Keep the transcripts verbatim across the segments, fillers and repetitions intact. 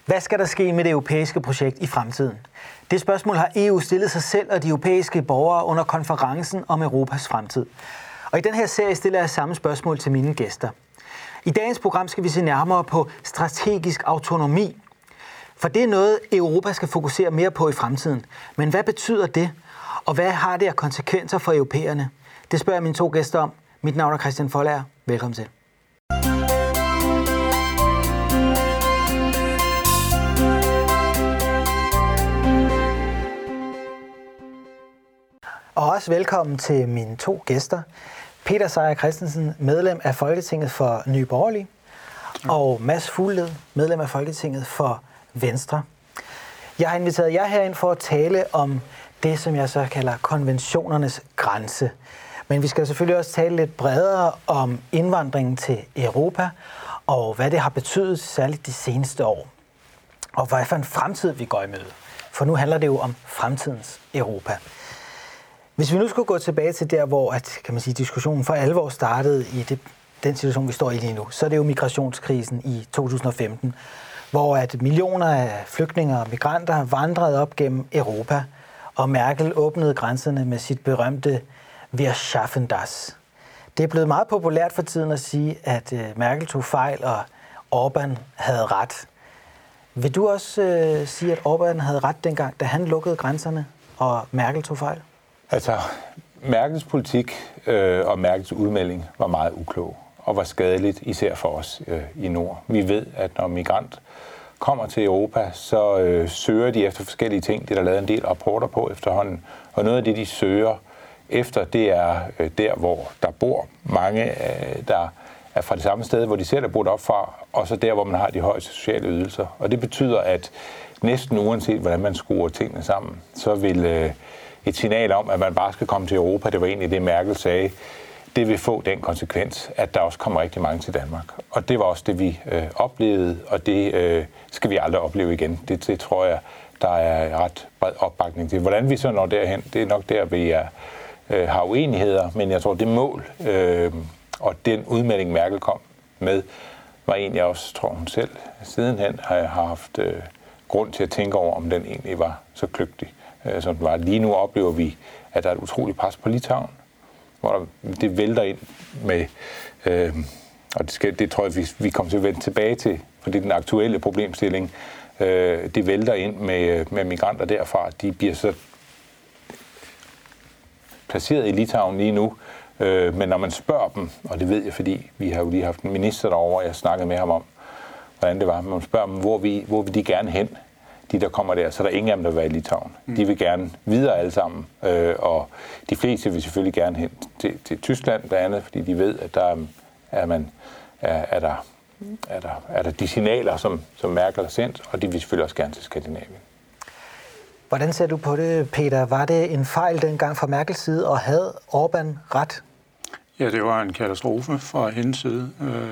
Hvad skal der ske med det europæiske projekt i fremtiden? Det spørgsmål har E U stillet sig selv og de europæiske borgere under konferencen om Europas fremtid. Og i den her serie stiller jeg samme spørgsmål til mine gæster. I dagens program skal vi se nærmere på strategisk autonomi. For det er noget, Europa skal fokusere mere på i fremtiden. Men hvad betyder det? Og hvad har det af konsekvenser for europæerne? Det spørger jeg mine to gæster om. Mit navn er Christian Foldager. Velkommen til. Og også velkommen til mine to gæster. Peter Seier Christensen, medlem af Folketinget for Nye Borgerlige, og Mads Fuglede, medlem af Folketinget for Venstre. Jeg har inviteret jer herind for at tale om det, som jeg så kalder konventionernes grænse. Men vi skal selvfølgelig også tale lidt bredere om indvandringen til Europa, og hvad det har betydet særligt de seneste år. Og hvad for en fremtid vi går i møde. For nu handler det jo om fremtidens Europa. Hvis vi nu skulle gå tilbage til der, hvor at, kan man sige, diskussionen for alvor startede i det, den situation, vi står i lige nu, så er det jo migrationskrisen i to tusind og femten, hvor at millioner af flygtninge og migranter vandrede op gennem Europa, og Merkel åbnede grænserne med sit berømte Wir schaffen das. Det er blevet meget populært for tiden at sige, at Merkel tog fejl, og Orbán havde ret. Vil du også øh, sige, at Orbán havde ret dengang, da han lukkede grænserne, og Merkel tog fejl? Altså, Merkels politik øh, og Merkels udmelding var meget uklog og var skadeligt, især for os øh, i Nord. Vi ved, at når migrant kommer til Europa, så øh, søger de efter forskellige ting. Det er der lavet en del rapporter på efterhånden. Og noget af det, de søger efter, det er øh, der, hvor der bor mange, øh, der er fra det samme sted, hvor de selv er boet op fra, og så der, hvor man har de højeste sociale ydelser. Og det betyder, at næsten uanset, hvordan man skruer tingene sammen, så vil øh, et signal om, at man bare skal komme til Europa, det var egentlig det, Merkel sagde, det vil få den konsekvens, at der også kommer rigtig mange til Danmark. Og det var også det, vi øh, oplevede, og det øh, skal vi aldrig opleve igen. Det, det tror jeg, der er ret bred opbakning til. Hvordan vi så når derhen, det er nok der, vi er, øh, har uenigheder, men jeg tror, det mål øh, og den udmelding, Merkel kom med, var egentlig også, tror hun selv, sidenhen har jeg haft øh, grund til at tænke over, om den egentlig var så kløgtig, øh, som den var. Lige nu oplever vi, at der er et utroligt pres på Litauen, hvor det vælter ind med, øh, og det, skal, det tror jeg, vi, vi kommer til at vende tilbage til, for det er den aktuelle problemstilling. Øh, det vælter ind med, med migranter derfra. De bliver så placeret i Litauen lige nu, øh, men når man spørger dem, og det ved jeg, fordi vi har jo lige haft en minister derovre, og jeg snakkede med ham om, hvordan det var, men man spørger dem, hvor, vi, hvor vil de gerne hen, de der kommer der, så der er ingen af dem, der vil være i Litauen. Mm. De vil gerne videre alle sammen, øh, og de fleste vil selvfølgelig gerne hen til, til Tyskland blandt andet, fordi de ved, at der er, er, man, er, er, der, er, der, er der de signaler, som, som Merkel har sendt, og de vil selvfølgelig også gerne til Skandinavien. Hvordan ser du på det, Peter? Var det en fejl dengang fra Merkels side, og havde Orbán ret? Ja, det var en katastrofe fra hendes side.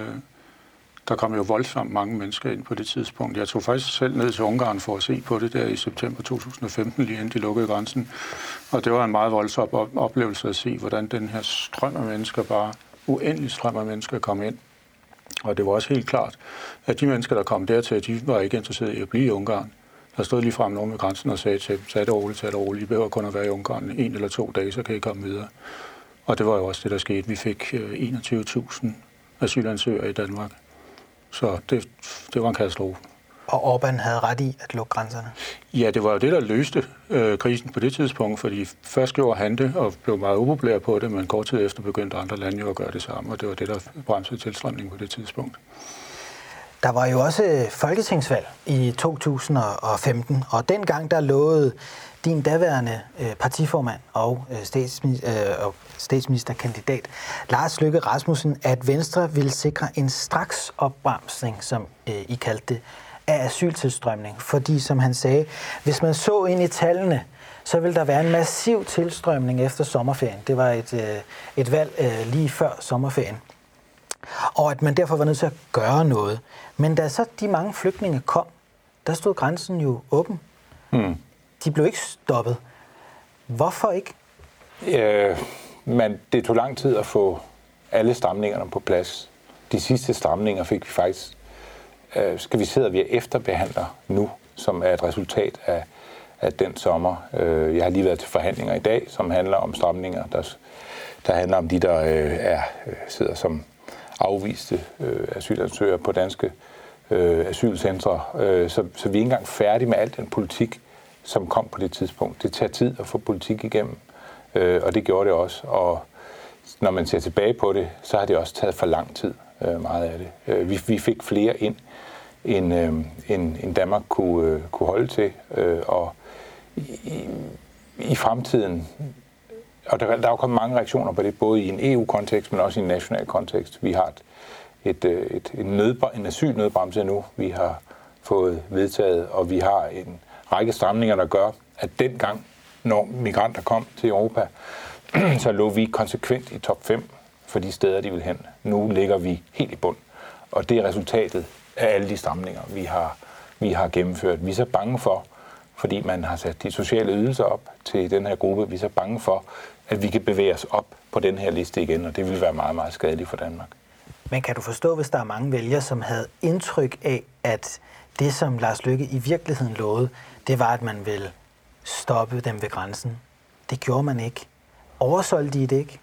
Der kom jo voldsomt mange mennesker ind på det tidspunkt. Jeg tog faktisk selv ned til Ungarn for at se på det der i september to tusind og femten, lige inden de lukkede grænsen. Og det var en meget voldsom oplevelse at se, hvordan den her strøm af mennesker, bare uendelig strøm af mennesker, kom ind. Og det var også helt klart, at de mennesker, der kom dertil, de var ikke interesserede i at blive i Ungarn. Der stod lige frem nogen ved grænsen og sagde til dem, tag det roligt, tag det roligt, I behøver kun at være i Ungarn en eller to dage, så kan I komme videre. Og det var jo også det, der skete. Vi fik enogtyve tusind asylansøgere i Danmark. Så det, det var en katastrofe. Og Orbán havde ret i at lukke grænserne? Ja, det var jo det, der løste øh, krisen på det tidspunkt, fordi først gjorde han det og blev meget upopulær på det, men kort tid efter begyndte andre lande jo at gøre det samme, og det var det, der bremsede tilstrømningen på det tidspunkt. Der var jo også folketingsvalg i to tusind og femten, og dengang der lovede din daværende øh, partiformand og, øh, statsminister, øh, og statsministerkandidat Lars Løkke Rasmussen, at Venstre ville sikre en straks opbremsning, som øh, I kaldte det, af asyltilstrømning. Fordi, som han sagde, hvis man så ind i tallene, så ville der være en massiv tilstrømning efter sommerferien. Det var et, øh, et valg øh, lige før sommerferien. Og at man derfor var nødt til at gøre noget. Men da så de mange flygtninge kom, der stod grænsen jo åben. Hmm. De blev ikke stoppet. Hvorfor ikke? Øh, men det tog lang tid at få alle stramningerne på plads. De sidste stramninger fik vi faktisk øh, skal vi sidde og vi efterbehandler nu, som er et resultat af, af den sommer. Øh, jeg har lige været til forhandlinger i dag, som handler om stramninger, der, der handler om de, der øh, er, sidder som afviste øh, asylansøgere på danske øh, asylcentre. Øh, så, så vi er ikke engang færdige med al den politik, som kom på det tidspunkt. Det tager tid at få politik igennem, øh, og det gjorde det også. Og når man ser tilbage på det, så har det også taget for lang tid, øh, meget af det. Øh, vi, vi fik flere ind, end, øh, end, end Danmark kunne, øh, kunne holde til. Øh, og i, i, i fremtiden, og der, der er jo kommet mange reaktioner på det, både i en E U-kontekst, men også i en national kontekst. Vi har et, et, et, en, nødbr- en asylnødbremse nu, vi har fået vedtaget, og vi har en række stramninger, der gør, at dengang, når migranter kom til Europa, så lå vi konsekvent i top fem for de steder, de vil hen. Nu ligger vi helt i bund, og det er resultatet af alle de stramninger, vi har, vi har gennemført. Vi er så bange for, fordi man har sat de sociale ydelser op til den her gruppe, vi er så bange for, at vi kan bevæge os op på den her liste igen, og det vil være meget, meget skadeligt for Danmark. Men kan du forstå, hvis der er mange vælgere, som havde indtryk af, at det, som Lars Løkke i virkeligheden lovede, det var, at man ville stoppe dem ved grænsen. Det gjorde man ikke. Oversolgte de det ikke?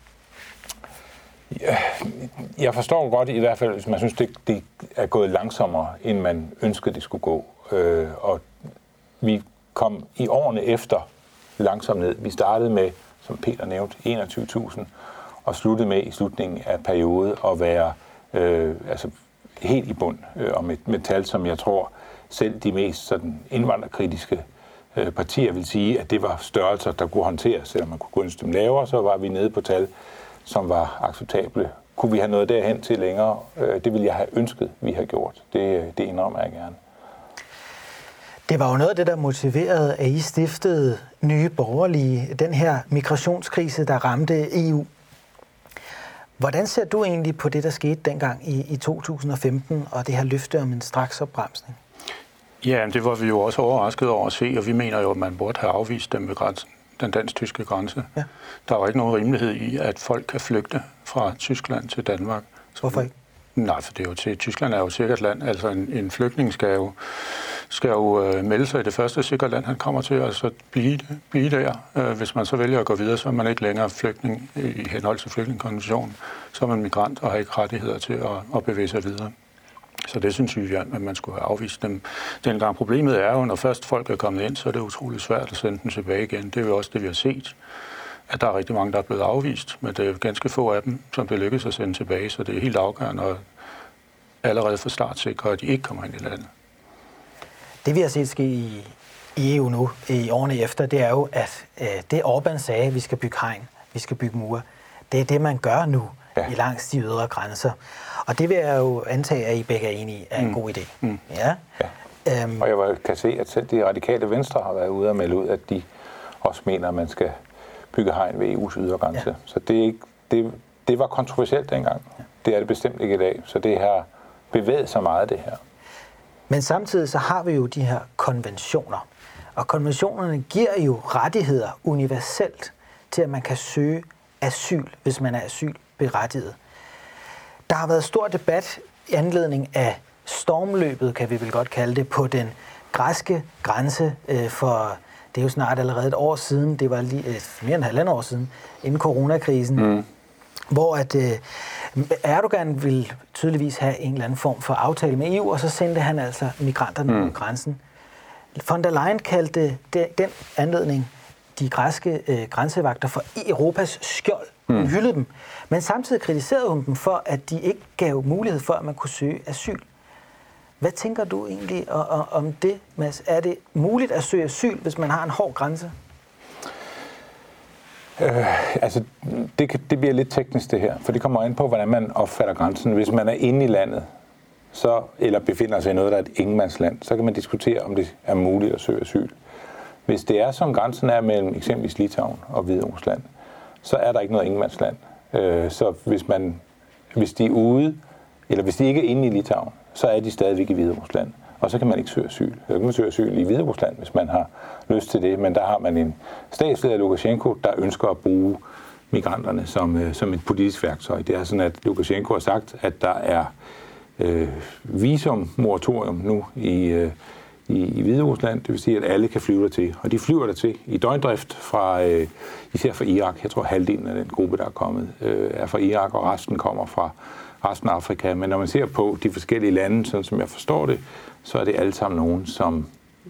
Ja, jeg forstår godt i hvert fald, hvis man synes, det, det er gået langsommere, end man ønskede, det skulle gå. Øh, og vi kom i årene efter langsomt ned. Vi startede med, som Peter nævnte, enogtyve tusind, og sluttede med i slutningen af perioden at være øh, altså helt i bund, øh, og med, med tal, som jeg tror, selv de mest sådan indvandrerkritiske øh, partier vil sige, at det var størrelser, der kunne håndteres. Selvom man kunne ønske dem lavere, så var vi nede på tal, som var acceptable. Kunne vi have noget derhen til længere? Øh, det ville jeg have ønsket, vi har gjort. Det, det indrømmer jeg gerne. Det var jo noget af det, der motiverede, at I stiftede Nye Borgerlige, den her migrationskrise, der ramte E U. Hvordan ser du egentlig på det, der skete dengang i, i to tusind og femten, og det her løfte om en straksopbremsning? Ja, det var vi jo også overrasket over at se, og vi mener jo, at man burde have afvist dem ved grænsen, den dansk-tyske grænse. Ja. Der er jo ikke nogen rimelighed i, at folk kan flygte fra Tyskland til Danmark. Hvorfor ikke? Nej, for det er jo til, Tyskland er jo et sikkert land. Altså en, en flygtning skal jo, skal jo øh, melde sig i det første sikre land, han kommer til, og så blive, blive der. Øh, hvis man så vælger at gå videre, så er man ikke længere flygtning i henhold til flygtningekonventionen. Så er man migrant og har ikke rettigheder til at, at bevæge sig videre. Så det synes vi, at man skulle have afvist dem. Dengang problemet er jo, når først folk er kommet ind, så er det utroligt svært at sende dem tilbage igen. Det er jo også det, vi har set. At der er rigtig mange, der er blevet afvist, men det er ganske få af dem, som det lykkes at sende tilbage, så det er helt afgørende at allerede fra start sikre, at de ikke kommer ind i landet. Det vi har set ske i, i E U nu, i årene efter, det er jo, at øh, det Orbán sagde, at vi skal bygge hegn, vi skal bygge mure, det er det, man gør nu ja. i langs de ydre grænser. Og det vil jeg jo antage, at I begge er enige er en mm. god idé. Mm. Ja. ja. Øhm. Og jeg kan se, at selv de radikale venstre har været ude og melde ud, at de også mener, at man skal bygge hegn ved E U's ydre grænse. Ja. Så det, er ikke, det, det var kontroversielt dengang. Ja. Det er det bestemt ikke i dag. Så det har bevæget sig meget, det her. Men samtidig så har vi jo de her konventioner. Og konventionerne giver jo rettigheder universelt til, at man kan søge asyl, hvis man er asylberettiget. Der har været stor debat i anledning af stormløbet, kan vi vel godt kalde det, på den græske grænse øh, for... Det er jo snart allerede et år siden, det var lige øh, mere end halvandet år siden, inden coronakrisen, mm. hvor at øh, Erdogan ville tydeligvis have en eller anden form for aftale med E U, og så sendte han altså migranterne mm. på grænsen. Von der Leyen kaldte det, den anledning de græske øh, grænsevagter for Europas skjold. Hun mm. hyldede dem, men samtidig kritiserede hun dem for, at de ikke gav mulighed for, at man kunne søge asyl. Hvad tænker du egentlig om det, Mads? Er det muligt at søge asyl, hvis man har en hård grænse? Øh, altså, det, det bliver lidt teknisk det her, for det kommer ind på, hvordan man opfatter grænsen. Hvis man er inde i landet, så, eller befinder sig i noget, der er et ingenmandsland, så kan man diskutere, om det er muligt at søge asyl. Hvis det er, som grænsen er mellem eksempelvis Litauen og Hviderusland, så er der ikke noget ingenmandsland. Øh, så hvis, man, hvis de er ude, eller hvis de ikke er inde i Litauen, så er de stadigvæk i Hviderusland. Og så kan man ikke søge asyl. Så kan man søge asyl i Hviderusland, hvis man har lyst til det. Men der har man en statsleder, Lukashenko, der ønsker at bruge migranterne som, som et politisk værktøj. Det er sådan, at Lukashenko har sagt, at der er øh, visummoratorium nu i, øh, i, i Hviderusland. Det vil sige, at alle kan flyve der til. Og de flyver der til i døgndrift fra, øh, især fra Irak. Jeg tror, halvdelen af den gruppe, der er kommet, øh, er fra Irak, og resten kommer fra resten af Afrika. Men når man ser på de forskellige lande, sådan som jeg forstår det, så er det alle sammen nogen, som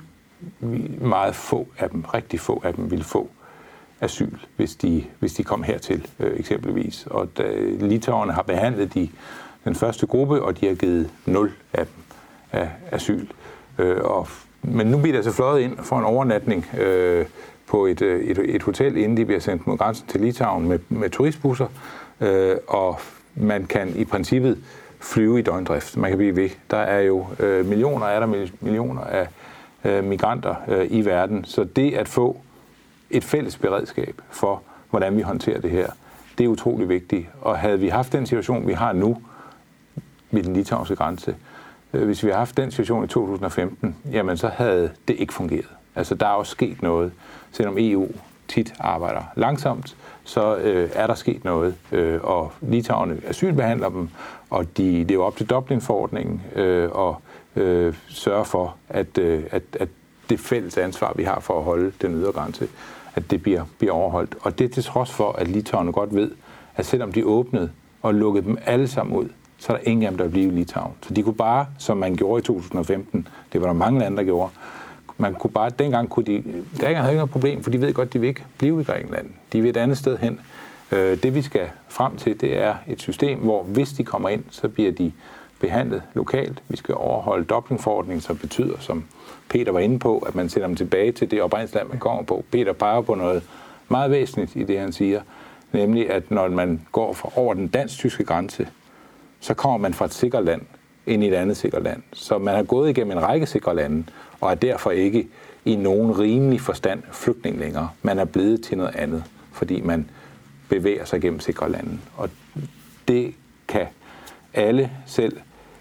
meget få af dem, rigtig få af dem, vil få asyl, hvis de, hvis de kom hertil, øh, eksempelvis. Og da litauerne har behandlet de, den første gruppe, og de har givet nul af dem af asyl. Øh, og, men nu bliver der så fløjet ind for en overnatning øh, på et, et, et hotel, inden de bliver sendt mod grænsen til Litauen med, med turistbusser, øh, og man kan i princippet flyve i døgndrift. Man kan blive ved. Der er jo øh, millioner, er der millioner af øh, migranter øh, i verden, så det at få et fælles beredskab for, hvordan vi håndterer det her, det er utrolig vigtigt. Og havde vi haft den situation, vi har nu ved den litauiske grænse, øh, hvis vi havde haft den situation i to tusind og femten, jamen så havde det ikke fungeret. Altså der er også sket noget. Selvom E U tit arbejder langsomt, så øh, er der sket noget. Øh, og litauerne asylbehandler dem, og de lever op til Dublin-forordningen øh, og øh, sørger for, at, øh, at, at det fælles ansvar, vi har for at holde den ydre grænse, at det bliver, bliver overholdt. Og det er til trods for, at litauerne godt ved, at selvom de åbnede og lukkede dem alle sammen ud, så er der ingen af dem, der bliver i Litauen. Så de kunne bare, som man gjorde i to tusind og femten, det var der mange lande, der gjorde, man kunne bare, dengang kunne de, der havde ikke noget problem, for de ved godt, at de vil ikke blive i Grækenland. De vil et andet sted hen. Det vi skal frem til, det er et system, hvor hvis de kommer ind, så bliver de behandlet lokalt. Vi skal overholde Dublin-forordningen, som betyder, som Peter var inde på, at man sender dem tilbage til det oprindelsesland, man kommer på. Peter peger på noget meget væsentligt i det, han siger, nemlig at når man går fra over den dansk-tyske grænse, så kommer man fra et sikkert land ind i et andet sikkert land. Så man har gået igennem en række sikre lande, og er derfor ikke i nogen rimelig forstand flygtning længere. Man er blevet til noget andet, fordi man bevæger sig gennem sikre lande. Og det kan alle, selv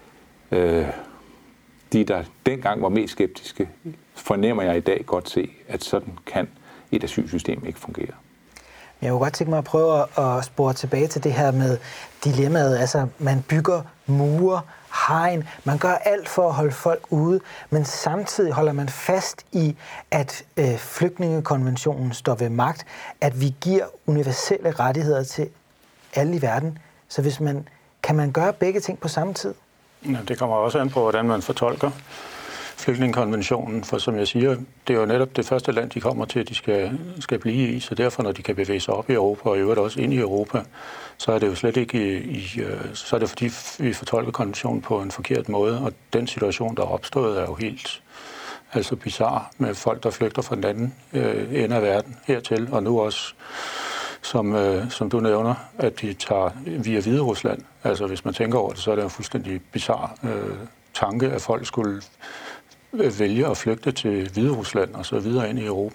øh, de, der dengang var mest skeptiske, fornemmer jeg i dag godt se, at sådan kan et asylsystem ikke fungere. Jeg kunne godt tænke mig at prøve at spore tilbage til det her med dilemmaet. Altså, man bygger mure, hegn, man gør alt for at holde folk ude, men samtidig holder man fast i, at øh, flygtningekonventionen står ved magt, at vi giver universelle rettigheder til alle i verden. Så hvis man, kan man gøre begge ting på samme tid? Ja, det kommer også an på, hvordan man fortolker flygtningekonventionen, for som jeg siger, det er jo netop det første land, de kommer til, de skal, skal blive i, så derfor, når de kan bevæge sig op i Europa, og i øvrigt også ind i Europa, så er det jo slet ikke i, i så er det fordi, vi fortolker konventionen på en forkert måde, og den situation, der er opstået, er jo helt altså bizarre med folk, der flygter fra den anden øh, ende af verden hertil, og nu også, som, øh, som du nævner, at de tager via Hviderusland. Altså, hvis man tænker over det, så er det en fuldstændig bizarre øh, tanke, at folk skulle vælge at flygte til Hviderusland og så videre ind i Europa.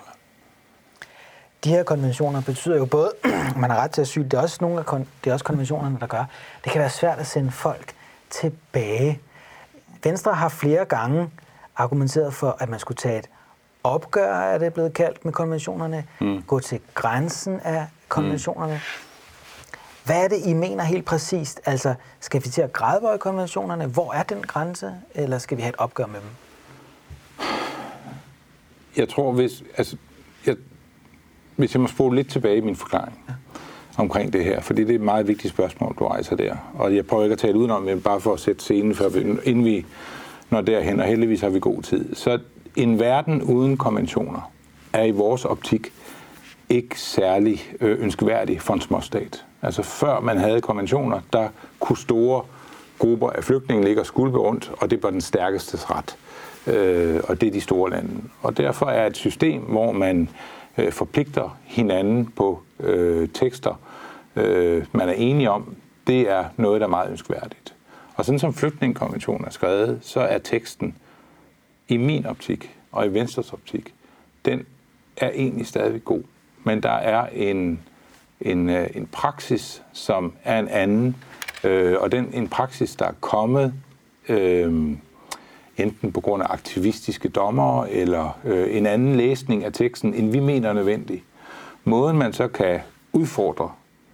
De her konventioner betyder jo både, at man har ret til asyl, det er også nogle af kon- det er også konventionerne, der gør. Det kan være svært at sende folk tilbage. Venstre har flere gange argumenteret for, at man skulle tage et opgør, er det blevet kaldt, med konventionerne, mm. gå til grænsen af konventionerne. Mm. Hvad er det, I mener helt præcist? Altså, skal vi til at gradbøje konventionerne? Hvor er den grænse? Eller skal vi have et opgør med dem? Jeg tror, hvis, altså, jeg, hvis jeg må spole lidt tilbage i min forklaring ja. omkring det her, fordi det er et meget vigtigt spørgsmål, du rejser der. Og jeg prøver ikke at tale udenom, men bare for at sætte scenen, før vi, inden vi når derhen, og heldigvis har vi god tid. Så en verden uden konventioner er i vores optik ikke særlig ønskværdig for en småstat. Altså før man havde konventioner, der kunne store grupper af flygtninge ligge og skulpe rundt, og det var den stærkestes ret. Øh, og det er de store lande. Og derfor er et system, hvor man øh, forpligter hinanden på øh, tekster, øh, man er enige om, det er noget, der er meget ønskværdigt. Og sådan som flygtningekonventionen er skrevet, så er teksten i min optik og i Venstres optik, den er egentlig stadig god. Men der er en, en, en praksis, som er en anden, øh, og den en praksis, der er kommet øh, enten på grund af aktivistiske dommere eller øh, en anden læsning af teksten, end vi mener er nødvendig. Måden man så kan udfordre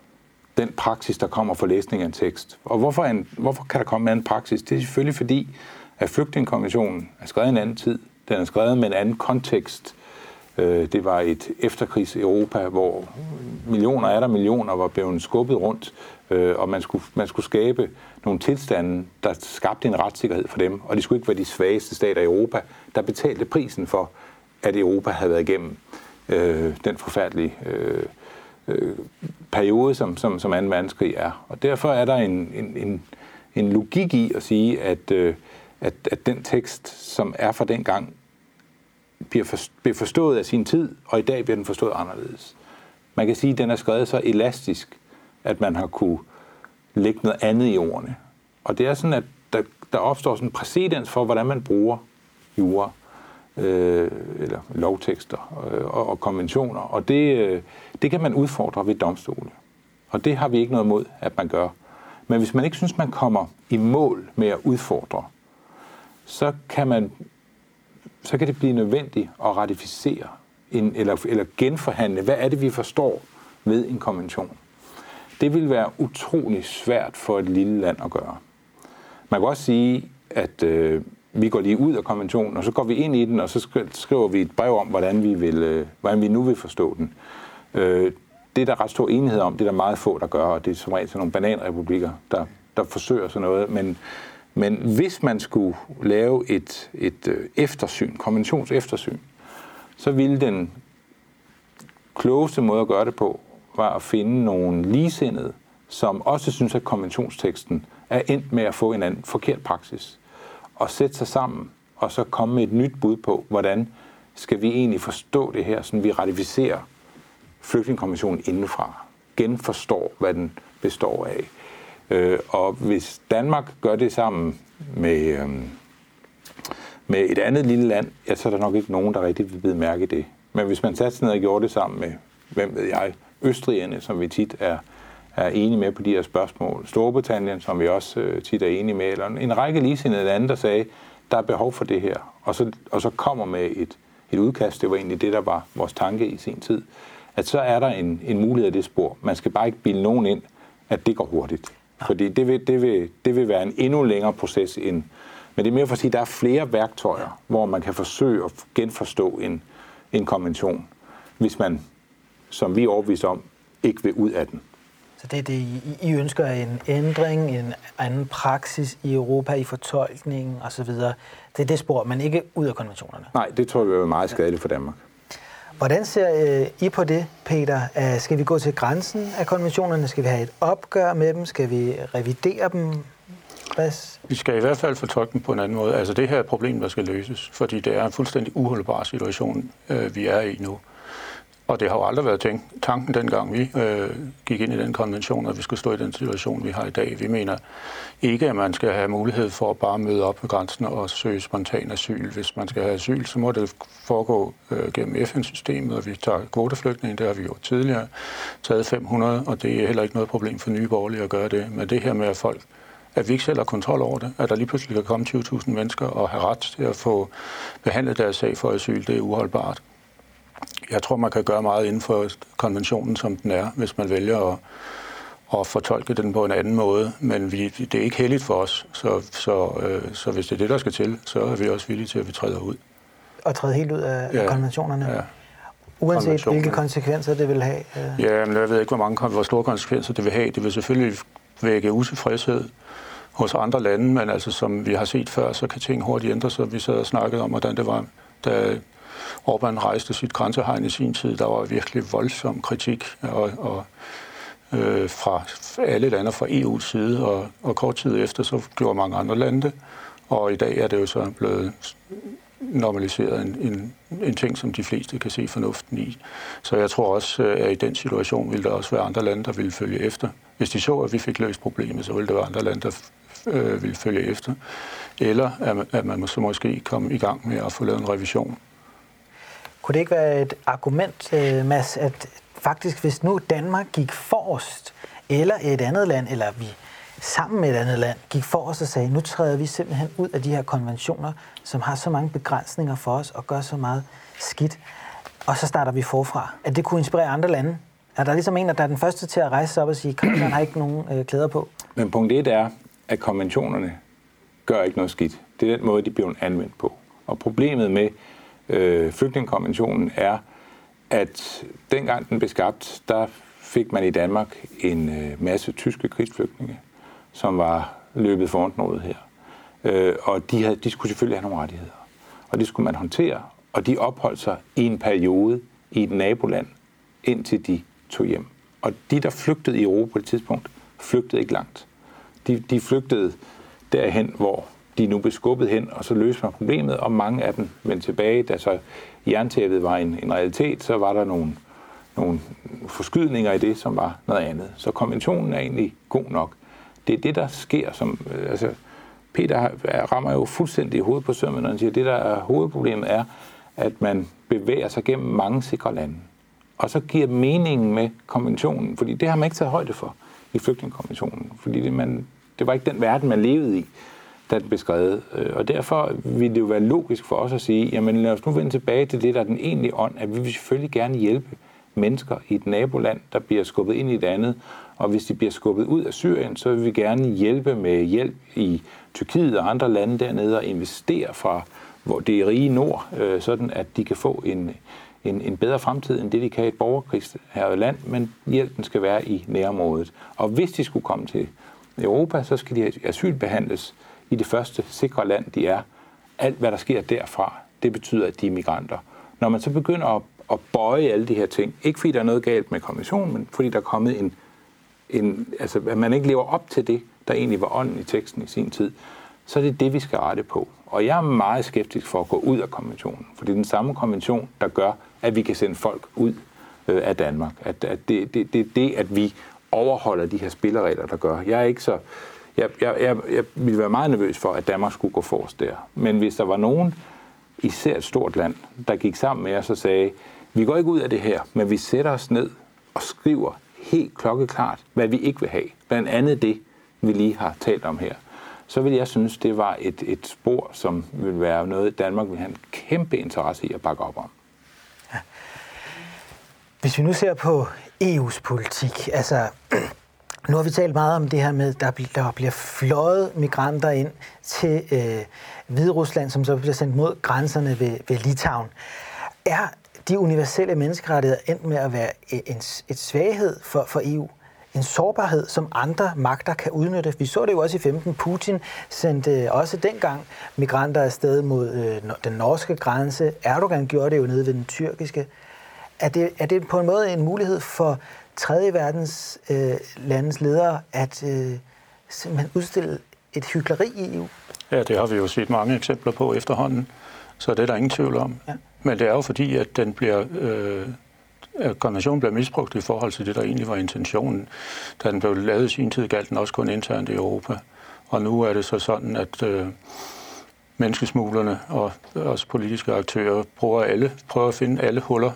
den praksis, der kommer for læsning af en tekst. Og hvorfor, en, hvorfor kan der komme en anden praksis? Det er selvfølgelig fordi, at flygtningekonventionen er skrevet i en anden tid. Den er skrevet med en anden kontekst. Det var et efterkrigs Europa, hvor millioner af der millioner var blevet skubbet rundt, og man skulle, man skulle skabe nogle tilstande, der skabte en retssikkerhed for dem, og de skulle ikke være de svageste stater i Europa, der betalte prisen for, at Europa havde været igennem øh, den forfærdelige øh, øh, periode, som, som, som anden verdenskrig er. Og derfor er der en, en, en, en logik i at sige, at, øh, at, at den tekst, som er fra den gang, bliver, for, bliver forstået af sin tid, og i dag bliver den forstået anderledes. Man kan sige, at den er skrevet så elastisk, at man har kunne lægge noget andet i ordene. Og det er sådan, at der, der opstår sådan en præcedens for, hvordan man bruger jura, øh, eller lovtekster øh, og, og konventioner. Og det, øh, det kan man udfordre ved domstole. Og det har vi ikke noget imod, at man gør. Men hvis man ikke synes, man kommer i mål med at udfordre, så kan man så kan det blive nødvendigt at ratificere en, eller, eller genforhandle, hvad er det, vi forstår ved en konvention. Det vil være utrolig svært for et lille land at gøre. Man kan også sige, at øh, vi går lige ud af konventionen, og så går vi ind i den, og så skriver vi et brev om, hvordan vi, vil, øh, hvordan vi nu vil forstå den. Øh, det er der ret stor enighed om, det er der meget få, der gør, og det er som regel sådan nogle bananrepublikker, der, der forsøger sådan noget. Men, men hvis man skulle lave et, et øh, eftersyn, konventionseftersyn, så ville den klogeste måde at gøre det på, var at finde nogle ligesindede, som også synes, at konventionsteksten er endt med at få en anden forkert praksis, og sætte sig sammen, og så komme med et nyt bud på, hvordan skal vi egentlig forstå det her, så vi ratificerer flygtningekonventionen indenfra, genforstår, hvad den består af. Og hvis Danmark gør det sammen med, med et andet lille land, ja, så er der nok ikke nogen, der rigtig vil bide mærke i det. Men hvis man satte sig ned og gjorde det sammen med, hvem ved jeg, Østrigerne, som vi tit er, er enige med på de her spørgsmål, Storbritannien, som vi også øh, tit er enige med, eller en række ligesindede lande, der sagde, der er behov for det her, og så, og så kommer med et, et udkast, det var egentlig det, der var vores tanke i sin tid, at så er der en, en mulighed af det spor. Man skal bare ikke bilde nogen ind, at det går hurtigt. Fordi det vil, det vil, det vil være en endnu længere proces end. Men det er mere for at sige, at der er flere værktøjer, hvor man kan forsøge at genforstå en, en konvention, hvis man, som vi er overbevist om, ikke vil ud af den. Så det er det, I ønsker en ændring, en anden praksis i Europa, i fortolkningen osv. Det er det spor, men ikke ud af konventionerne. Nej, det tror jeg vil være meget skadeligt for Danmark. Hvordan ser I på det, Peter? Skal vi gå til grænsen af konventionerne? Skal vi have et opgør med dem? Skal vi revidere dem? Hvad? Vi skal i hvert fald fortolke dem på en anden måde. Altså det her er et problem, der skal løses, fordi det er en fuldstændig uholdbar situation, vi er i nu. Og det har jo aldrig været tænkt, tanken dengang vi øh, gik ind i den konvention, at vi skulle stå i den situation, vi har i dag. Vi mener ikke, at man skal have mulighed for at bare møde op ved grænsen og søge spontan asyl. Hvis man skal have asyl, så må det foregå øh, gennem F N-systemet, og vi tager kvoteflygtninge, det har vi gjort tidligere, taget fem hundrede, og det er heller ikke noget problem for Nye Borgerlige at gøre det. Men det her med, at folk, at vi ikke selv har kontrol over det, at der lige pludselig kan komme tyve tusind mennesker og have ret til at få behandlet deres sag for asyl, det er uholdbart. Jeg tror, man kan gøre meget inden for konventionen, som den er, hvis man vælger at, at fortolke den på en anden måde. Men vi, det er ikke heldigt for os, så, så, øh, så hvis det er det, der skal til, så er vi også villige til, at vi træder ud. Og træde helt ud af, ja, konventionerne? Ja. Uanset hvilke konsekvenser det vil have? Øh. Ja, men jeg ved ikke, hvor, mange, hvor store konsekvenser det vil have. Det vil selvfølgelig vække utilfredshed hos andre lande, men altså, som vi har set før, så kan ting hurtigt ændre sig. Vi sad og snakkede om, hvordan det var, da Orbán rejste sit grænsehegn i sin tid. Der var virkelig voldsom kritik og, og, øh, fra alle lande fra E U's side, og, og kort tid efter så gjorde mange andre lande det. Og i dag er det jo så blevet normaliseret en, en, en ting, som de fleste kan se fornuften i. Så jeg tror også, at i den situation ville der også være andre lande, der ville følge efter. Hvis de så, at vi fik løst problemet, så ville der være andre lande, der øh, ville følge efter. Eller at man, at man så måske komme i gang med at få lavet en revision. Kunne det ikke være et argument, Mads, at faktisk hvis nu Danmark gik forrest, eller et andet land, eller vi sammen med et andet land gik forrest og sagde, nu træder vi simpelthen ud af de her konventioner, som har så mange begrænsninger for os og gør så meget skidt, og så starter vi forfra. At det kunne inspirere andre lande Er der ligesom en, der er den første til at rejse sig op og sige, at han har ikke nogen øh, klæder på? Men punkt et er, at konventionerne gør ikke noget skidt. Det er den måde, de bliver anvendt på. Og problemet med øh, flygtningekonventionen er, at dengang den blev skabt, der fik man i Danmark en øh, masse tyske krigsflygtninge, som var løbet foran noget her. Øh, og de, havde, de skulle selvfølgelig have nogle rettigheder. Og det skulle man håndtere, og de opholdt sig i en periode i et naboland, indtil de tog hjem. Og de, der flygtede i Europa på det tidspunkt, flygtede ikke langt. De, de flygtede derhen, hvor de nu blev skubbet hen, og så løste man problemet, og mange af dem vendte tilbage. Da så jerntæppet var en, en realitet, så var der nogle, nogle forskydninger i det, som var noget andet. Så konventionen er egentlig god nok. Det er det, der sker, som... Altså, Peter rammer jo fuldstændig i hovedet på sømmen, når han siger, at det, der er hovedproblemet, er, at man bevæger sig gennem mange sikre lande. Og så giver meningen med konventionen, fordi det har man ikke taget højde for i flygtningekonventionen, fordi det, man, det var ikke den verden, man levede i, da den blev skrevet. Og derfor ville det jo være logisk for os at sige, jamen lad os nu vende tilbage til det, der er den egentlige ånd, at vi vil selvfølgelig gerne hjælpe mennesker i et naboland, der bliver skubbet ind i et andet, og hvis de bliver skubbet ud af Syrien, så vil vi gerne hjælpe med hjælp i Tyrkiet og andre lande dernede og investere fra hvor det er rige nord, øh, sådan at de kan få en, en, en bedre fremtid end det, de kan i et borgerkrigsherret land, men hjælpen skal være i nærområdet. Og hvis de skulle komme til Europa, så skal de asylbehandles i det første sikre land, de er. Alt, hvad der sker derfra, det betyder, at de er migranter. Når man så begynder at, at bøje alle de her ting, ikke fordi der er noget galt med konventionen, men fordi der er kommet en, en altså at man ikke lever op til det, der egentlig var ånden i teksten i sin tid, så er det det, vi skal rette på. Og jeg er meget skeptisk for at gå ud af konventionen, for det er den samme konvention, der gør, at vi kan sende folk ud øh, af Danmark. At, at det, det, det, det, at vi overholder de her spilleregler, der gør. Jeg er ikke så... Jeg, jeg, jeg, jeg ville være meget nervøs for, at Danmark skulle gå forrest der. Men hvis der var nogen, især et stort land, der gik sammen med os og sagde, vi går ikke ud af det her, men vi sætter os ned og skriver helt klokkeklart, hvad vi ikke vil have. Blandt andet det, vi lige har talt om her. Så vil jeg synes, det var et, et spor, som vil være noget, Danmark vil have en kæmpe interesse i at bakke op om. Ja. Hvis vi nu ser på E U's politik, altså nu har vi talt meget om det her med, at der, der bliver fløjet migranter ind til øh, Hviderusland, som så bliver sendt mod grænserne ved, ved Litauen. Er de universelle menneskerettigheder endt med at være en, et svaghed for, for E U? En sårbarhed, som andre magter kan udnytte. Vi så det jo også i femten. Putin sendte også dengang migranter afsted mod øh, den norske grænse. Erdogan gjorde det jo nede ved den tyrkiske. Er det, er det på en måde en mulighed for tredje verdens øh, landets ledere at øh, simpelthen udstille et hykleri i E U? Ja, det har vi jo set mange eksempler på efterhånden, så det er der ingen tvivl om. Ja. Men det er jo fordi, at den bliver... Øh, at konventionen bliver misbrugt i forhold til det, der egentlig var intentionen. Da den blev lavet i sin tid, galt den også kun internt i Europa. Og nu er det så sådan, at øh, menneskesmuglerne og også politiske aktører prøver, alle, prøver at finde alle huller,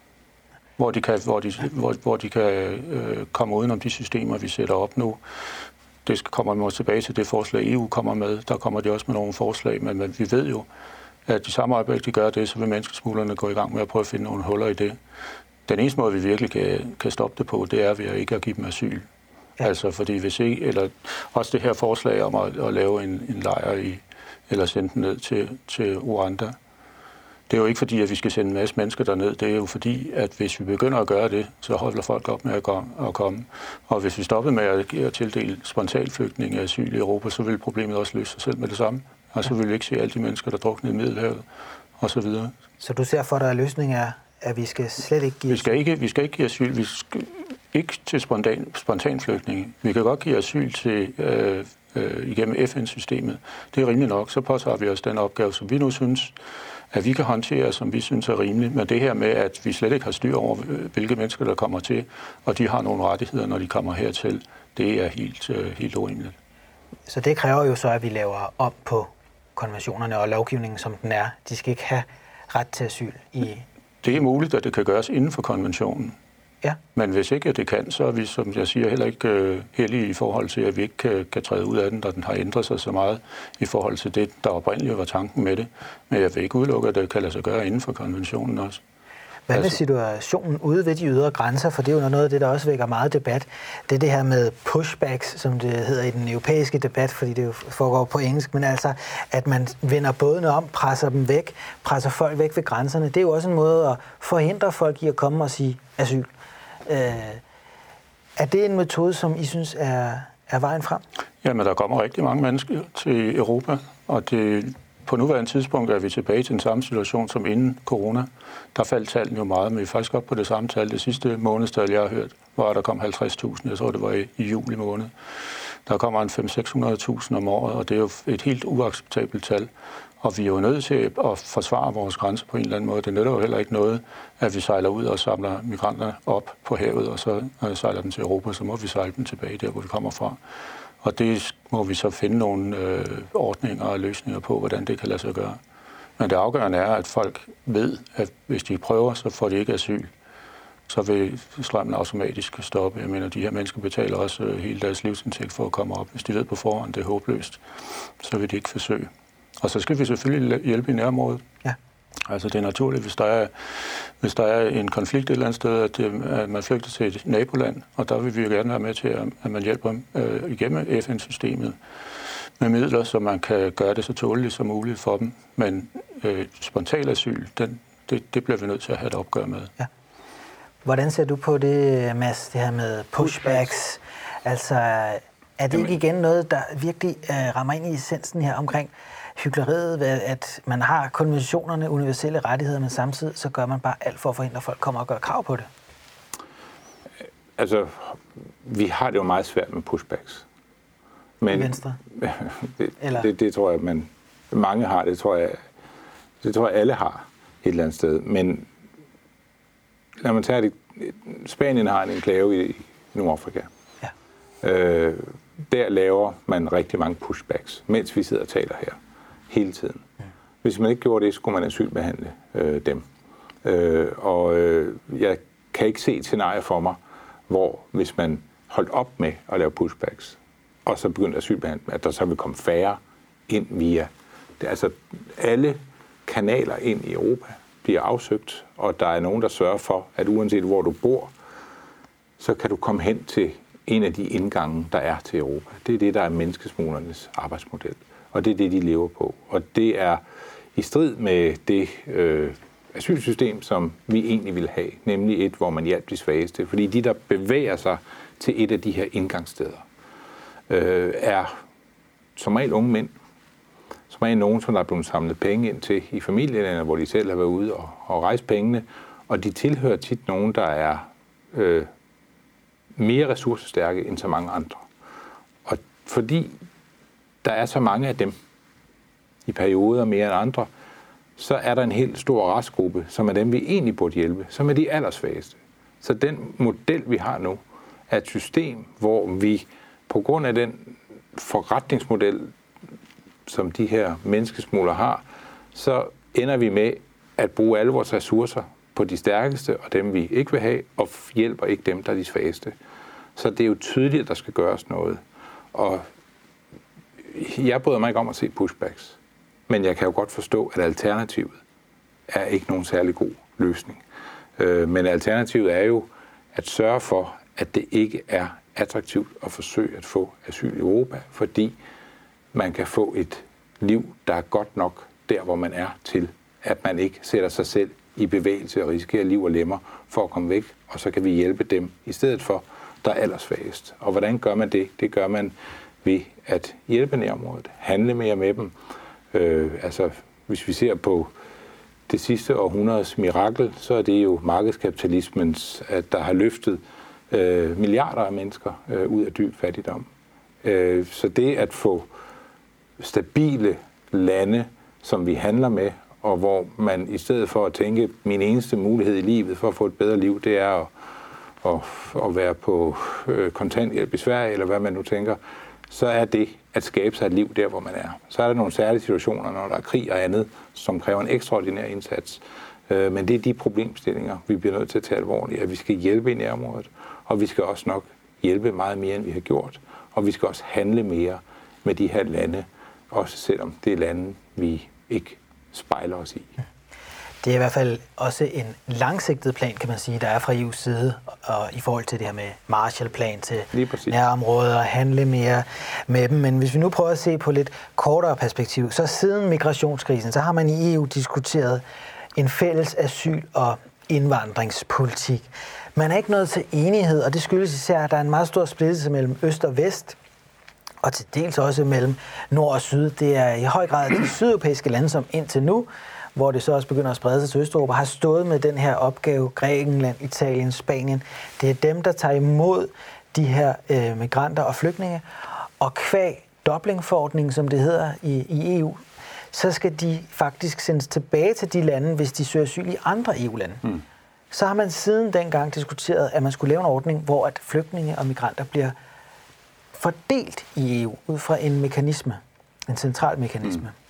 hvor de kan, hvor de, hvor, hvor de kan øh, komme udenom de systemer, vi sætter op nu. Det kommer man tilbage til det forslag, E U kommer med. Der kommer de også med nogle forslag, men, men vi ved jo, at i samme øjeblik, de gør det, så vil menneskesmuglerne gå i gang med at prøve at finde nogle huller i det. Den eneste måde, vi virkelig kan, kan stoppe det på, det er ved at ikke at give dem asyl. Ja. Altså, fordi hvis ikke, eller også det her forslag om at, at lave en, en lejr i, eller sende den ned til, til Rwanda. Det er jo ikke fordi, at vi skal sende en masse mennesker derned. Det er jo fordi, at hvis vi begynder at gøre det, så holder folk op med at komme. Og hvis vi stopper med at tildele spontanflygtninge asyl i Europa, så vil problemet også løse sig selv med det samme. Og så vil vi ikke se alle de mennesker, der drukner i Middelhavet, og så videre. Så du ser for dig, at løsningen er, at vi skal slet ikke give vi skal ikke, vi skal ikke give asyl. Vi skal ikke til spontan, spontanflygtninge. Vi kan godt give asyl til øh, øh, igennem F N-systemet. Det er rimeligt nok. Så påtager vi os den opgave, som vi nu synes, at vi kan håndtere, som vi synes er rimeligt. Men det her med, at vi slet ikke har styr over, hvilke mennesker der kommer til, og de har nogle rettigheder, når de kommer hertil, det er helt, øh, helt urimeligt. Så det kræver jo så, at vi laver op på konventionerne og lovgivningen, som den er. De skal ikke have ret til asyl i... Det er muligt, at det kan gøres inden for konventionen. Ja. Men hvis ikke at det kan, så er vi, som jeg siger, heller ikke uh, heldige i forhold til, at vi ikke kan, kan træde ud af den, da den har ændret sig så meget i forhold til det, der oprindeligt var tanken med det. Men jeg vil ikke udelukke, at det kan lade sig gøre inden for konventionen også. Hvad med situationen ude ved de ydre grænser? For det er jo noget af det, der også vækker meget debat. Det er det her med pushbacks, som det hedder i den europæiske debat, fordi det jo foregår på engelsk, men altså, at man vender bådene om, presser dem væk, presser folk væk ved grænserne. Det er jo også en måde at forhindre folk i at komme og sige asyl. Øh, er det en metode, som I synes er, er vejen frem? Jamen, der kommer rigtig mange mennesker til Europa, og det på nuværende tidspunkt er vi tilbage til den samme situation som inden corona. Der faldt tallene jo meget, men vi er faktisk op på det samme tal. Det sidste månedstal, jeg har hørt, var, der kom halvtreds tusind. Jeg tror, det var i, i juli måned. Der kommer en fem til seks hundrede tusind om året, og det er jo et helt uacceptabelt tal. Og vi er jo nødt til at forsvare vores grænser på en eller anden måde. Det nytter jo heller ikke noget, at vi sejler ud og samler migranterne op på havet, og så sejler dem til Europa, så må vi sejle dem tilbage der, hvor vi kommer fra. Og det må vi så finde nogle øh, ordninger og løsninger på, hvordan det kan lade sig gøre. Men det afgørende er, at folk ved, at hvis de prøver, så får de ikke asyl. Så vil strømmen automatisk stoppe. Jeg mener, de her mennesker betaler også øh, hele deres livsindtægt for at komme op. Hvis de ved på forhånd, det er håbløst, så vil de ikke forsøge. Og så skal vi selvfølgelig hjælpe i nærområdet. Ja. Altså det er naturligt, hvis der er, hvis der er en konflikt et eller andet sted, at, det, at man flygter til et naboland, og der vil vi jo gerne være med til, at, at man hjælper øh, igennem F N-systemet med midler, så man kan gøre det så tåleligt som muligt for dem. Men øh, spontan asyl, den, det, det bliver vi nødt til at have et opgør med. Ja. Hvordan ser du på det, Mads, det her med pushbacks? Altså, er det ikke igen noget, der virkelig øh, rammer ind i essensen her omkring hykleriet, at man har konventionerne, universelle rettigheder, men samtidig så gør man bare alt for at forhindre, at folk kommer og gør krav på det? Altså, vi har det jo meget svært med pushbacks. Men I Venstre? det, det, det tror jeg, man mange har. Det tror jeg, det tror jeg alle har et eller andet sted. Men lad man tage det. Spanien har en enklave i, i Nordafrika. Ja. Øh, der laver man rigtig mange pushbacks, mens vi sidder og taler her. Hele tiden. Ja. Hvis man ikke gjorde det, så skulle man asylbehandle øh, dem. Øh, og øh, jeg kan ikke se et scenarie for mig, hvor hvis man holdt op med at lave pushbacks, og så begyndte asylbehandle, at der så vil komme færre ind via. Det, altså alle kanaler ind i Europa bliver afsøgt, og der er nogen, der sørger for, at uanset hvor du bor, så kan du komme hen til en af de indgange, der er til Europa. Det er det, der er menneskesmuglernes arbejdsmodel. Og det er det, de lever på. Og det er i strid med det øh, asylsystem, som vi egentlig vil have. Nemlig et, hvor man hjælper de svageste. Fordi de, der bevæger sig til et af de her indgangssteder, øh, er som regel unge mænd. Som regel nogen, som der er blevet samlet penge ind til i familien, eller hvor de selv har været ude og, og rejse pengene. Og de tilhører tit nogen, der er øh, mere ressourcestærke end så mange andre. Og fordi der er så mange af dem i perioder mere end andre, så er der en helt stor restgruppe, som er dem, vi egentlig burde hjælpe, som er de allersvageste. Så den model, vi har nu, er et system, hvor vi på grund af den forretningsmodel, som de her menneskesmuglere har, så ender vi med at bruge alle vores ressourcer på de stærkeste og dem, vi ikke vil have, og hjælper ikke dem, der er de svageste. Så det er jo tydeligt, at der skal gøres noget. Og jeg bryder mig ikke om at se pushbacks, men jeg kan jo godt forstå, at alternativet er ikke nogen særlig god løsning. Men alternativet er jo at sørge for, at det ikke er attraktivt at forsøge at få asyl i Europa, fordi man kan få et liv, der er godt nok der, hvor man er, til at man ikke sætter sig selv i bevægelse og risikerer liv og lemmer for at komme væk, og så kan vi hjælpe dem i stedet for, der er allersvagest. Og hvordan gør man det? Det gør man ved at hjælpe nærområdet, handle mere med dem. Øh, altså, hvis vi ser på det sidste århundredes mirakel, så er det jo markedskapitalismens, at der har løftet øh, milliarder af mennesker øh, ud af dyb fattigdom. Øh, så det at få stabile lande, som vi handler med, og hvor man i stedet for at tænke, min eneste mulighed i livet for at få et bedre liv, det er at, at, at være på øh, kontanthjælp i Sverige, eller hvad man nu tænker, så er det at skabe sig et liv der, hvor man er. Så er der nogle særlige situationer, når der er krig og andet, som kræver en ekstraordinær indsats. Øh, men det er de problemstillinger, vi bliver nødt til at tage alvorligt, at vi skal hjælpe i nærområdet, og vi skal også nok hjælpe meget mere, end vi har gjort. Og vi skal også handle mere med de her lande, også selvom det er lande, vi ikke spejler os i. Det er i hvert fald også en langsigtet plan, kan man sige, der er fra E U's side, og i forhold til det her med Marshallplan til nærområder og handle mere med dem. Men hvis vi nu prøver at se på lidt kortere perspektiv, så siden migrationskrisen, så har man i E U diskuteret en fælles asyl- og indvandringspolitik. Man er ikke nået til enighed, og det skyldes især, at der er en meget stor splittelse mellem øst og vest, og til dels også mellem nord og syd. Det er i høj grad de sydeuropæiske lande, som indtil nu, hvor det så også begynder at sprede sig til Østeuropa, har stået med den her opgave. Grækenland, Italien, Spanien. Det er dem, der tager imod de her øh, migranter og flygtninge. Og kvæg Dublin-forordningen, som det hedder i, i E U, så skal de faktisk sendes tilbage til de lande, hvis de søger asyl i andre E U-lande. Mm. Så har man siden dengang diskuteret, at man skulle lave en ordning, hvor at flygtninge og migranter bliver fordelt i E U ud fra en mekanisme, en central mekanisme. Mm.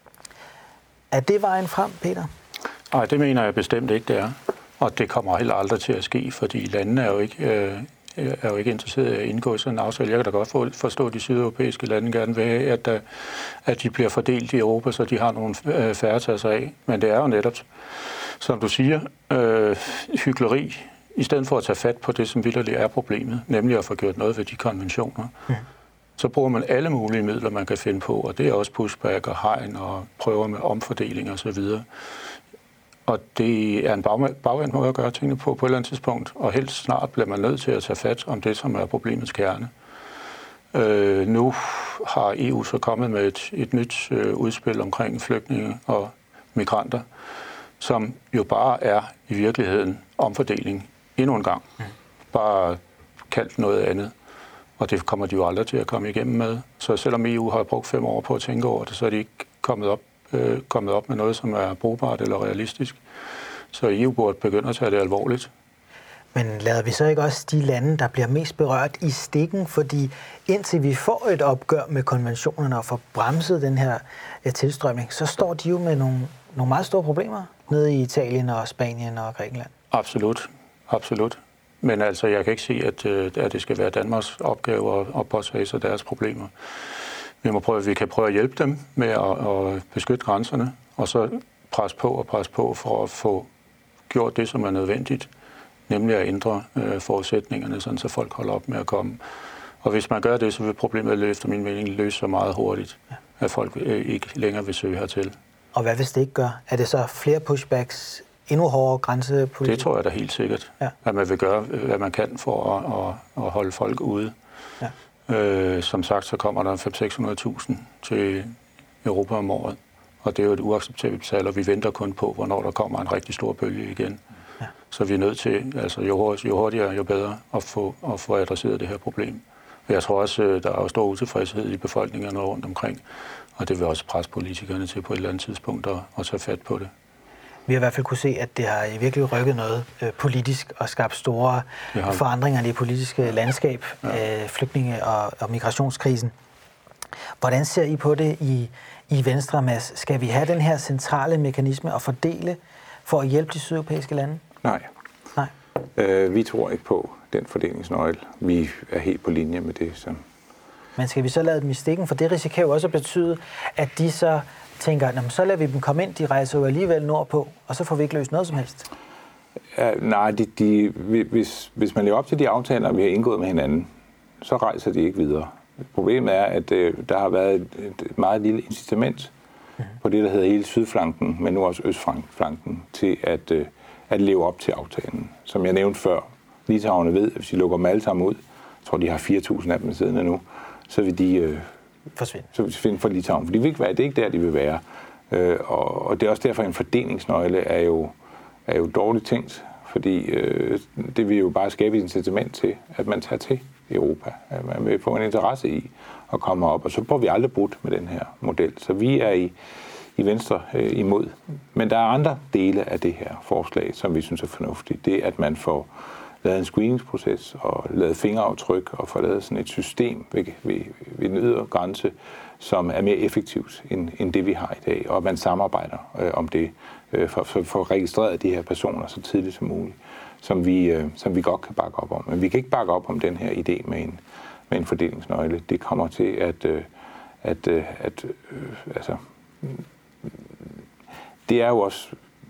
Er det vejen frem, Peter? Nej, det mener jeg bestemt ikke, det er. Og det kommer heller aldrig til at ske, fordi landene er jo ikke, øh, er jo ikke interesseret i at indgå i sådan en aftale. Jeg kan da godt forstå, at de sydeuropæiske lande gerne vil have, at, at de bliver fordelt i Europa, så de har nogle færre at tage sig af. Men det er jo netop, som du siger, øh, hykleri, i stedet for at tage fat på det, som vitterligt er problemet, nemlig at få gjort noget ved de konventioner. Mm. Så bruger man alle mulige midler, man kan finde på, og det er også pushback og hegn og prøver med omfordeling og så videre. Og det er en bagvendt måde at gøre tingene på på et eller andet tidspunkt, og helst snart bliver man nødt til at tage fat om det, som er problemets kerne. Øh, nu har E U så kommet med et, et nyt øh, udspil omkring flygtninge og migranter, som jo bare er i virkeligheden omfordeling endnu en gang. Mm. Bare kaldt noget andet. Og det kommer de jo aldrig til at komme igennem med. Så selvom E U har brugt fem år på at tænke over det, så er de ikke kommet op, øh, kommet op med noget, som er brugbart eller realistisk. Så E U burde begynde at tage det alvorligt. Men lader vi så ikke også de lande, der bliver mest berørt, i stikken? Fordi indtil vi får et opgør med konventionerne og får bremset den her tilstrømning, så står de jo med nogle, nogle meget store problemer nede i Italien og Spanien og Grækenland. Absolut. Absolut. Men altså, jeg kan ikke se, at, at det skal være Danmarks opgave at, at påtage sig deres problemer. Vi må prøve, vi kan prøve at hjælpe dem med at, at beskytte grænserne, og så presse på og presse på for at få gjort det, som er nødvendigt, nemlig at ændre øh, forudsætningerne, sådan så folk holder op med at komme. Og hvis man gør det, så vil problemet efter min mening løse sig meget hurtigt, ja. At folk øh, ikke længere vil søge hertil. Og hvad hvis det ikke gør? Er det så flere pushbacks, endnu hårdere grænsepolitik? Det tror jeg da helt sikkert, ja. At man vil gøre, hvad man kan for at, at, at holde folk ude. Ja. Øh, som sagt, så kommer der fem hundrede til seks hundrede tusind til Europa om året. Og det er jo et uacceptabelt tal, og vi venter kun på, hvornår der kommer en rigtig stor bølge igen. Ja. Så vi er nødt til, altså jo, jo hurtigere, jo bedre, at få, at få adresseret det her problem. Og jeg tror også, der er stor utilfredshed i befolkningerne rundt omkring, og det vil også presse politikerne til på et eller andet tidspunkt at, at tage fat på det. Vi har i hvert fald kunne se, at det har virkelig rykket noget øh, politisk og skabt store har... forandringer i det politiske landskab, ja. øh, flygtninge- og, og migrationskrisen. Hvordan ser I på det i, i Venstre, Mads? Skal vi have den her centrale mekanisme at fordele for at hjælpe de sydeuropæiske lande? Nej. Nej. Øh, vi tror ikke på den fordelingsnøgle. Vi er helt på linje med det. Som... Men skal vi så lade dem i stikken? For det risikerer jo også at betyde, at de så tænker, så lader vi dem komme ind, de rejser jo alligevel nordpå, og så får vi ikke løst noget som helst. Ja, nej, de, de, hvis, hvis man lever op til de aftaler, vi har indgået med hinanden, så rejser de ikke videre. Problemet er, at øh, der har været et, et meget lille incitament mm-hmm. på det, der hedder hele sydflanken, men nu også østflanken, til at, øh, at leve op til aftalen. Som jeg nævnte før, litauerne ved, at hvis de lukker dem alle sammen ud, jeg tror, de har fire tusind af dem siddende nu, så vil de øh, forsvinde. Så vil de finde for Litauen. For de vil ikke være, det er ikke der, de vil være. Øh, og, og det er også derfor, at en fordelingsnøgle er jo, er jo dårligt tænkt, fordi øh, det vil jo bare skabe et incitament til, at man tager til Europa. At man vil få en interesse i at komme op, og så får vi aldrig brudt med den her model. Så vi er i, i Venstre øh, imod. Men der er andre dele af det her forslag, som vi synes er fornuftigt. Det er, at man får lavet en screeningsproces og lavet fingeraftryk og får lavet sådan et system ved, ved, ved den ydre grænse, som er mere effektivt end, end det, vi har i dag, og at man samarbejder øh, om det øh, for, for, for at registrere de her personer så tidligt som muligt, som vi, øh, som vi godt kan bakke op om. Men vi kan ikke bakke op om den her idé med en, med en fordelingsnøgle. Det kommer til at, øh, at, øh, at øh, altså, det er jo også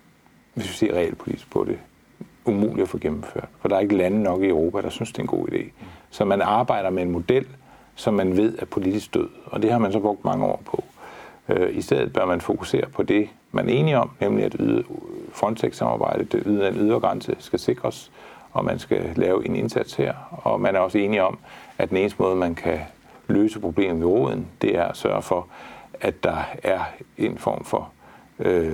hvis vi ser realpolitisk på det, umuligt at få gennemført. For der er ikke lande nok i Europa, der synes, det er en god idé. Så man arbejder med en model, som man ved er politisk død. Og det har man så brugt mange år på. Øh, I stedet bør man fokusere på det, man er enige om, nemlig at yde Frontex-samarbejdet, det yder en ydergrænse, skal sikres, og man skal lave en indsats her. Og man er også enige om, at den eneste måde, man kan løse problemet ved roden, det er at sørge for, at der er en form for øh,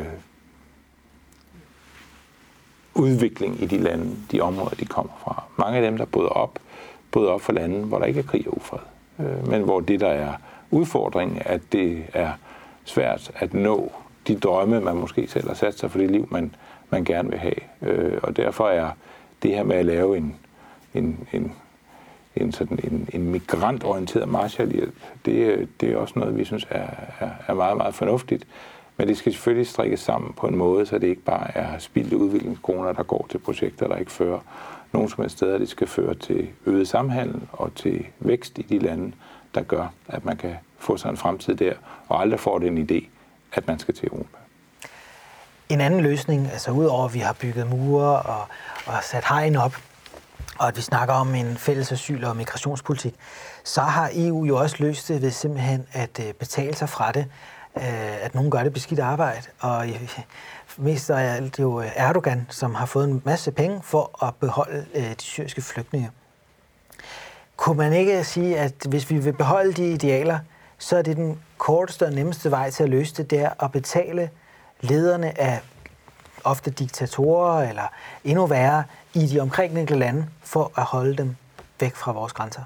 udvikling i de lande, de områder, de kommer fra. Mange af dem, der bryder op, bryder op for lande, hvor der ikke er krig og ufred, øh, men hvor det, der er udfordringen, at det er svært at nå de drømme, man måske selv har sat sig for det liv, man, man gerne vil have. Øh, og derfor er det her med at lave en, en, en, en, sådan en, en migrantorienteret Marshallhjælp, det, det er også noget, vi synes er, er, er meget, meget fornuftigt. Men det skal selvfølgelig strikkes sammen på en måde, så det ikke bare er spildte udviklingskroner, der går til projekter, der ikke fører nogen som helst steder. Det skal føre til øget samhandel og til vækst i de lande, der gør, at man kan få sig en fremtid der, og aldrig får den idé, at man skal til Europa. En anden løsning, altså udover at vi har bygget mure og, og sat hegn op, og at vi snakker om en fælles asyl- og migrationspolitik, så har E U jo også løst det ved simpelthen at betale sig fra det, at nogen gør det beskidt arbejde, og mest af alt jo Erdogan, som har fået en masse penge for at beholde de syriske flygtninge. Kunne man ikke sige, at hvis vi vil beholde de idealer, så er det den korteste og nemmeste vej til at løse det, der at betale lederne af ofte diktatorer eller endnu værre i de omkringliggende lande for at holde dem væk fra vores grænser?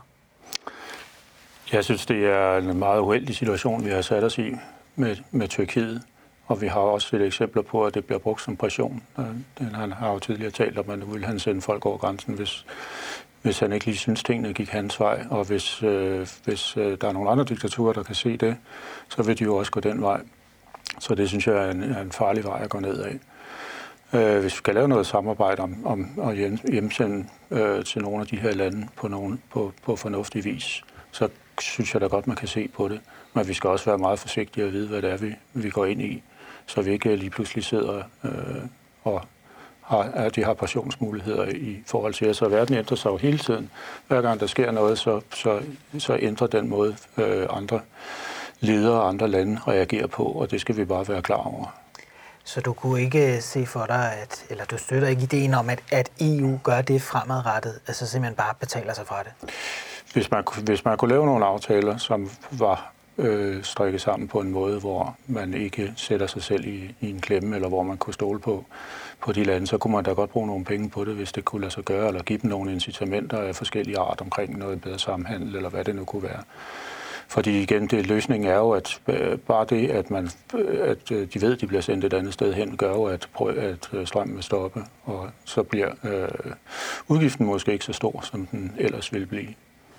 Jeg synes, det er en meget uheldig situation, vi har sat os i med, med Tyrkiet. Og vi har også set eksempler på, at det bliver brugt som pression. Han har jo tidligere talt om, at man ville han sende folk over grænsen, hvis, hvis han ikke lige synes, tingene gik hans vej. Og hvis, øh, hvis øh, der er nogle andre diktaturer, der kan se det, så vil de jo også gå den vej. Så det synes jeg er en, er en farlig vej at gå ned af. Øh, hvis vi skal lave noget samarbejde om, om at hjemsende øh, til nogle af de her lande på, nogen, på, på fornuftig vis, så synes jeg da godt, man kan se på det. Men vi skal også være meget forsigtige og vide, hvad det er, vi, vi går ind i, så vi ikke lige pludselig sidder øh, og har, at de har passionsmuligheder i forhold til, så verden ændrer sig jo hele tiden. Hver gang der sker noget, så, så, så ændrer den måde øh, andre ledere og andre lande reagerer på, og det skal vi bare være klar over. Så du kunne ikke se for dig, at, eller du støtter ikke ideen om, at, at E U gør det fremadrettet, altså simpelthen bare betaler sig fra det? Hvis man, hvis man kunne lave nogle aftaler, som var øh, strikket sammen på en måde, hvor man ikke sætter sig selv i, i en klemme, eller hvor man kunne stole på, på de lande, så kunne man da godt bruge nogle penge på det, hvis det kunne lade sig gøre, eller give dem nogle incitamenter af forskellige art omkring noget bedre samhandel, eller hvad det nu kunne være. Fordi igen, det, løsningen er jo, at øh, bare det, at, man, at øh, de ved, at de bliver sendt et andet sted hen, gør jo, at, at strømmen vil stoppe, og så bliver øh, udgiften måske ikke så stor, som den ellers ville blive.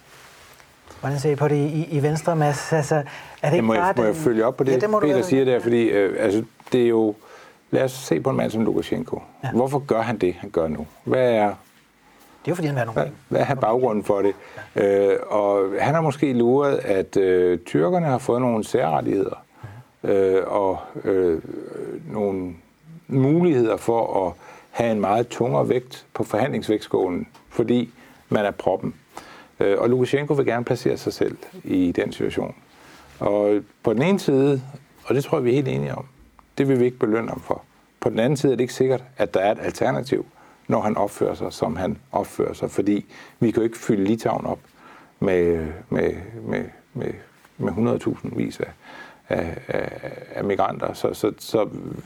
Hvordan ser I på det i, i Venstre, Mads? Altså, er det ikke må, bare jeg, må jeg følge op på det, ja, det Peter være. siger der? Fordi øh, altså, det er jo... Lad os se på en mand som Lukashenko. Ja. Hvorfor gør han det, han gør nu? Hvad er... Det er jo fordi, han vil have nogle penge. Hvad er baggrunden for det? Ja. Øh, og han har måske luret, at øh, tyrkerne har fået nogle særrettigheder ja. øh, og øh, nogle muligheder for at have en meget tungere vægt på forhandlingsvægtskålen, fordi man er proppen. Øh, og Lukashenko vil gerne placere sig selv i den situation. Og på den ene side, og det tror jeg, vi er helt enige om, det vil vi ikke belønne ham for. På den anden side er det ikke sikkert, at der er et alternativ, når han opfører sig, som han opfører sig. Fordi vi kan jo ikke fylde Litauen op med, med, med, med, med hundrede tusind vis af, af, af, af migranter. Så, så, så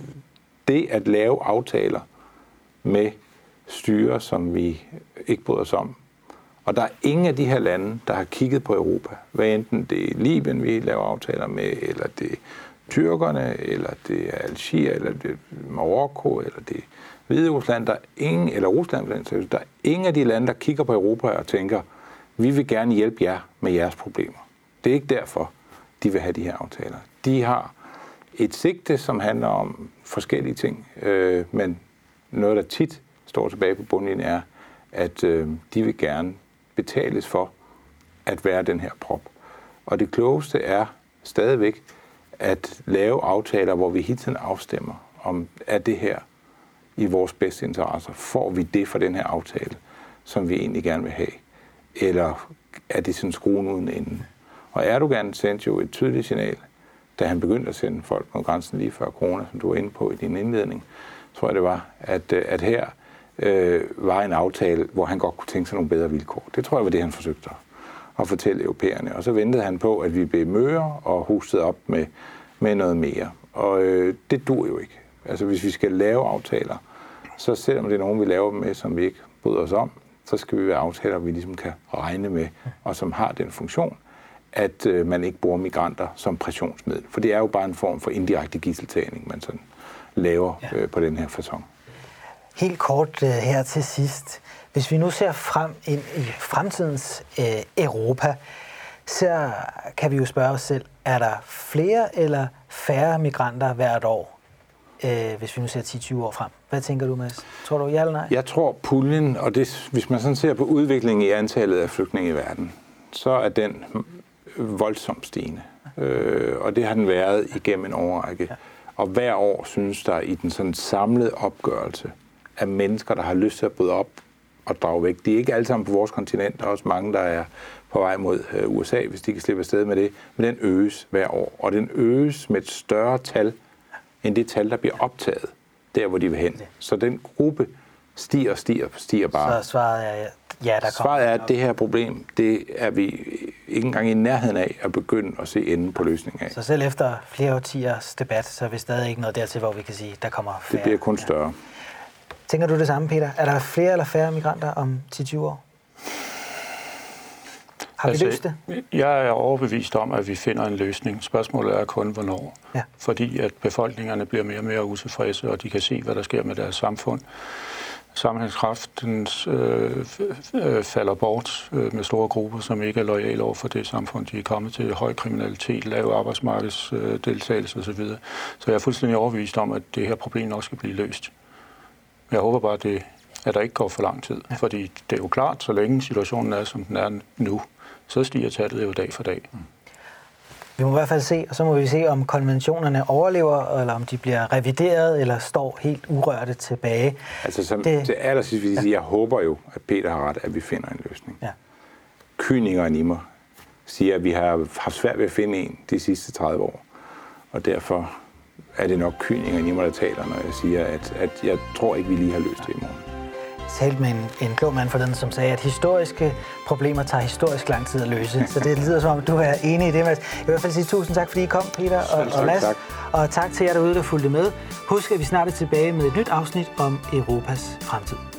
det at lave aftaler med styre, som vi ikke bryder os om, og der er ingen af de her lande, der har kigget på Europa, hvad enten det er Libyen, vi laver aftaler med, eller det er tyrkerne, eller det er Algier, eller det er Marokko, eller det er Hviderusland, der er ingen, eller Rusland, der er ingen af de lande, der kigger på Europa og tænker, vi vil gerne hjælpe jer med jeres problemer. Det er ikke derfor, de vil have de her aftaler. De har et sigte, som handler om forskellige ting, øh, men noget, der tit står tilbage på bundlinjen, er, at øh, de vil gerne betales for at være den her prop. Og det klogeste er stadigvæk at lave aftaler, hvor vi hele tiden afstemmer, om er det her i vores bedste interesser? Får vi det for den her aftale, som vi egentlig gerne vil have? Eller er det sådan skruen uden enden? Og Erdogan sendte jo et tydeligt signal, da han begyndte at sende folk mod grænsen lige før corona, som du var inde på i din indledning, tror jeg det var, at, at her øh, var en aftale, hvor han godt kunne tænke sig nogle bedre vilkår. Det tror jeg var det, han forsøgte at fortælle europæerne. Og så ventede han på, at vi blev møre og hustede op med, med noget mere. Og øh, det dur jo ikke. Altså hvis vi skal lave aftaler, så selvom det er nogen, vi laver dem med, som vi ikke bryder os om, så skal vi være aftaler, vi ligesom kan regne med, og som har den funktion, at øh, man ikke bruger migranter som pressionsmiddel. For det er jo bare en form for indirekte gidseltagning, man sådan laver øh, på den her facon. Helt kort øh, her til sidst. Hvis vi nu ser frem ind i fremtidens øh, Europa, så kan vi jo spørge os selv, er der flere eller færre migranter hvert år, øh, hvis vi nu ser ti til tyve år frem? Hvad tænker du, Mads? Tror du ja eller nej? Jeg tror puljen, og det, hvis man sådan ser på udviklingen i antallet af flygtninge i verden, så er den voldsomt stigende. Øh, og det har den været igennem en årrække. Ja. Og hver år synes der i den sådan samlede opgørelse af mennesker, der har lyst til at bryde op og drage væk. De er ikke alle sammen på vores kontinent. Der er også mange, der er på vej mod U S A, hvis de kan slippe afsted med det. Men den øges hver år. Og den øges med et større tal, end det tal, der bliver optaget der, hvor de vil hen. Så den gruppe stiger og stiger, stiger bare. Så svaret er ja, der kommer. Svaret er, at det her problem, det er vi ikke engang i nærheden af at begynde at se enden på løsningen af. Så selv efter flere årtiers debat, så er vi stadig ikke noget dertil, hvor vi kan sige, der kommer færre. Det bliver kun større. Ja. Tænker du det samme, Peter? Er der flere eller færre migranter om ti til tyve år? Har altså, vi løst det? Jeg er overbevist om, at vi finder en løsning. Spørgsmålet er kun, hvornår. Ja. Fordi at befolkningerne bliver mere og mere utilfredse, og de kan se, hvad der sker med deres samfund. Sammenhængskraften øh, øh, falder bort øh, med store grupper, som ikke er loyale over for det samfund, de er kommet til. Høj kriminalitet, lav arbejdsmarkedsdeltagelse osv. Så jeg er fuldstændig overbevist om, at det her problem nok skal blive løst. Jeg håber bare, at, det, at der ikke går for lang tid. Ja. Fordi det er jo klart, så længe situationen er, som den er nu, så stiger tallet jo dag for dag. Mm. Vi må i hvert fald se, og så må vi se, om konventionerne overlever, eller om de bliver revideret, eller står helt urørte tilbage. Altså som det, til allersidst vil jeg sige, ja. Jeg håber jo, at Peter har ret, at vi finder en løsning. Ja. Kynikeren i mig siger, at vi har haft svært ved at finde en de sidste tredive år. Og derfor er det nok kynikeren i mig, der taler, når jeg siger, at, at jeg tror ikke, vi lige har løst det i morgen. Jeg talte med en, en klog mand for den, som sagde, at historiske problemer tager historisk lang tid at løse. Så det lyder som om, du er enig i det, Mads. Jeg vil i hvert fald sige tusind tak, fordi I kom, Peter og, og Mads. Tak. Og tak til jer derude, der fulgte med. Husk, at vi snart er tilbage med et nyt afsnit om Europas fremtid.